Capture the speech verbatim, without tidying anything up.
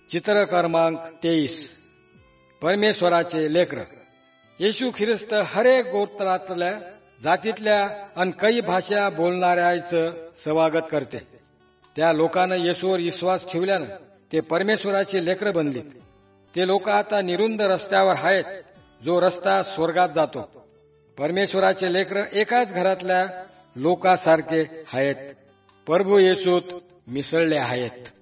चित्र क्रमांक तेवीस. परमेश्वराचे लेकर. येशू ख्रिस्त हरेक गोत्रातल्या जातीतल्या अन काही भाषा बोलणाऱ्याचं स्वागत करते. त्या लोकांना येशूवर विश्वास ठेवल्यानं ते परमेश्वराचे लेकर बनलीत. ते लोक आता निरुंद रस्त्यावर आहेत, जो रस्ता स्वर्गात जातो. परमेश्वराचे लेकर एकाच घरातल्या लोकांसारखे आहेत, प्रभू येशूत मिसळले आहेत.